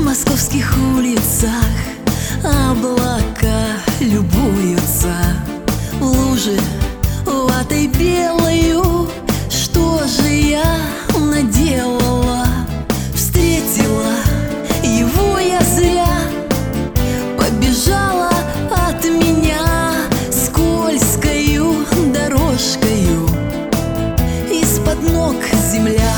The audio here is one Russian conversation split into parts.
московских улицах облака любуются, в луже ватой белою. Что же я наделала? Встретила его я зря, побежала от меня скользкою дорожкою, из-под ног земля.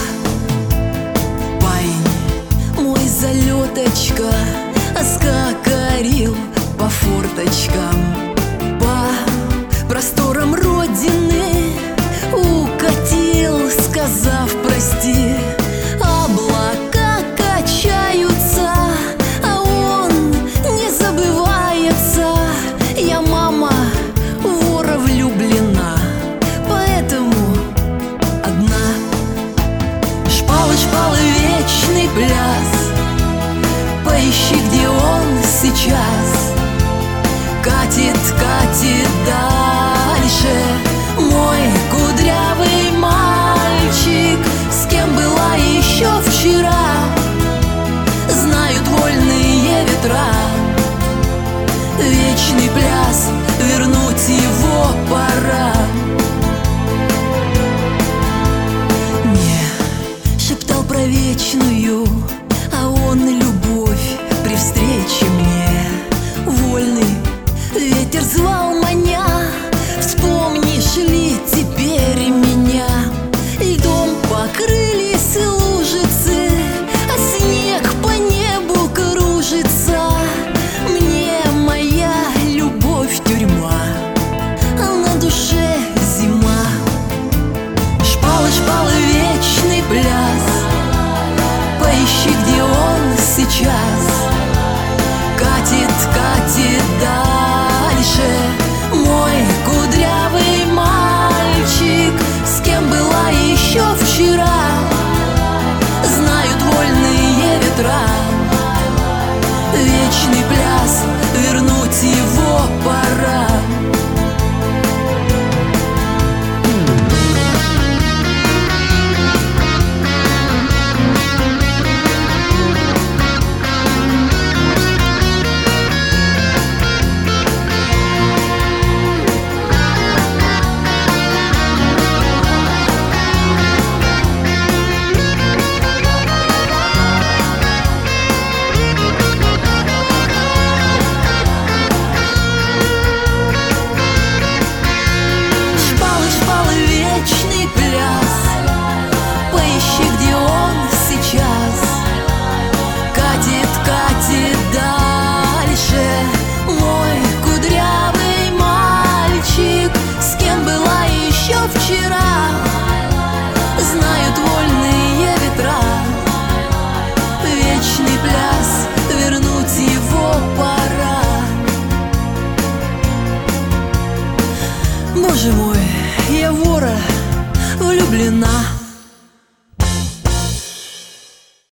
Мой залеточка оскакарил по форточкам, по просторам родины укатил, сказав прости. Облака качаются, а он не забывается. Я, мама, в вора влюблена, поэтому одна. Шпалы, шпалы, вечный пляс, поищи, где он сейчас. Катит, катит дальше мой кудрявый мальчик, с кем была еще вчера. Знают вольные ветра, вечный пляс, вернуть его пора. Не шептал про вечную, а он любовь при встрече мне. Вольный ветер звал, маня, вспомнишь ли теперь меня? Льдом покрылись лужицы, а снег по небу кружится. Мне моя любовь тюрьма, а на душе зима. Шпалы, шпалы, вечный пляс, поищи, где он сейчас. Катит, катит дальше мой кудрявый мальчик, с кем была еще вчера. Знают вольные ветра, вечный пляс, вернуть его пора. Вчера знают вольные ветра, вечный пляс, вернуть его пора. Боже мой, я в вора влюблена.